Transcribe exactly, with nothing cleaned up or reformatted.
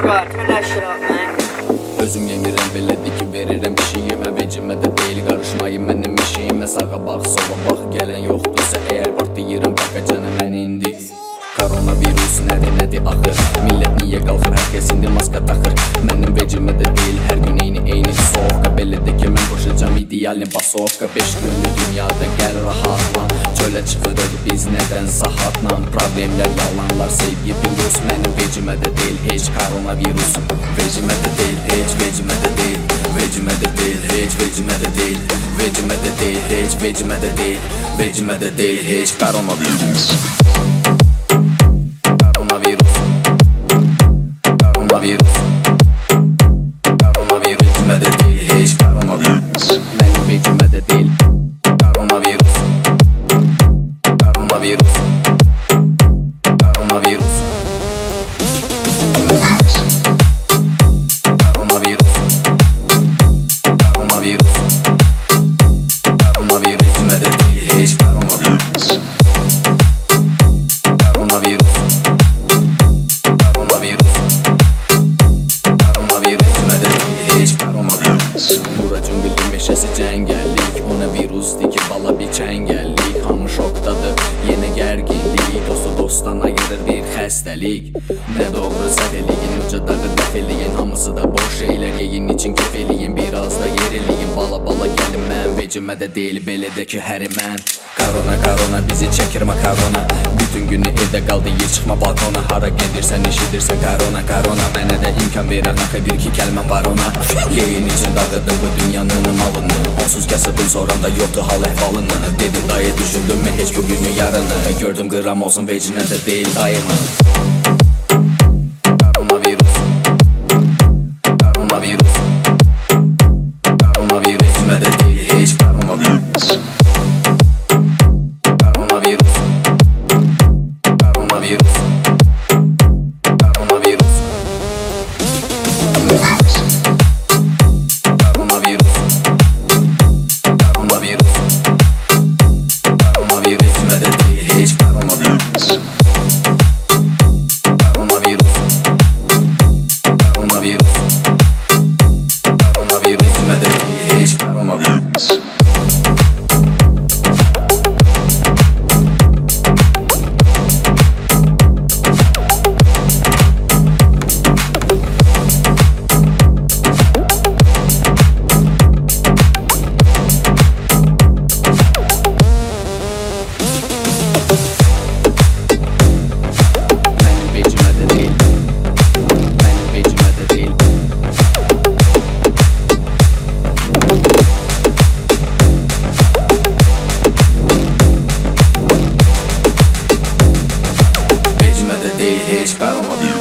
bro. Turn that shit up, man. Özüm yemirəm, belədir ki, verirəm pişiyimə. Vecimə də deyil, qarışmayın mənim işimə. Sağa bax, sola bax, gələn yoxdursa əgər bax deyirəm, baxacana mən indi. Koronavirus nədir, nədir axır? Millət niyə qalxır, hər kəs indi maska taxır. Mənim vecimə də deyil, hər gün eyni eyni soğuqqa. Belədir ki, mən qoşacam idealini basovqa. Beş günlük dünyada gəl rahatla. Çölə çıxırıq biz nədən sahatla. Problemlər, yalanlar, sevgi, virus. Mənim vecimə də deyil, heç koronavirus. Vecimə də deyil, heç vecimə də deyil. Vecimə də deyil, heç vecimə də deyil. Vecimə də deyil, heç vecimə də deyil. Vecimə də deyil, heç koronavirus. Koronavirus. Koronavirus. Koronavirus. Vecimə də deyil, heç koronavirus. Mənim vecimə də deyil. Koronavirus. Koronavirus. Koronavirus. Koronavirus. Koronavirus. Koronavirus. Vecimə də deyil, heç koronavirus. Koronavirus. Koronavirus. Koronavirus. Vecimə də deyil, heç koronavirus. Bura cümbülün meşəsi cəngəllik. Ona virusdur ki, bala bir çəngəllik. Hamı şokdadır, yenə gərginlik. Dostu dostdan ayırır bir xəstəlik. Nə doğru səhv eləyin, uca dağı dəf eləyin. Hamısı da boş şeylər yeyin, için kef eləyin. Biraz da yer eləyin, bala bala gəlin. Mən vecimə də deyil, belə də ki, həri mən. Korona, korona, bizi çəkir makarona. Bütün günü evdə qaldı, yer çıxma balkona. Hara gedirsən, eşidirsən korona, korona. Mənə də imkan verən axı bir ki kəlməm var ona. Yeyin için dağıdım bu dünyanın malını. Onsuz kasıbın soran da yoktu hal əhvalını. Dedim dayı, düşündüm mü heç bugünü yarını. Gördüm qıram olsun, vecinə də deyil dayımı. Koronavirus. Koronavirus. Koronavirus. Vecimə də deyil, heç koronavirus. Koronavirus. Koronavirus. Koronavirus. Koronavirus. Koronavirus. Koronavirus. Koronavirus. Vecimə də deyil, heç koronavirus. Koronavirus. Koronavirus. Koronavirus. Vecimə də deyil, heç koronavirus. Heç koronavirus.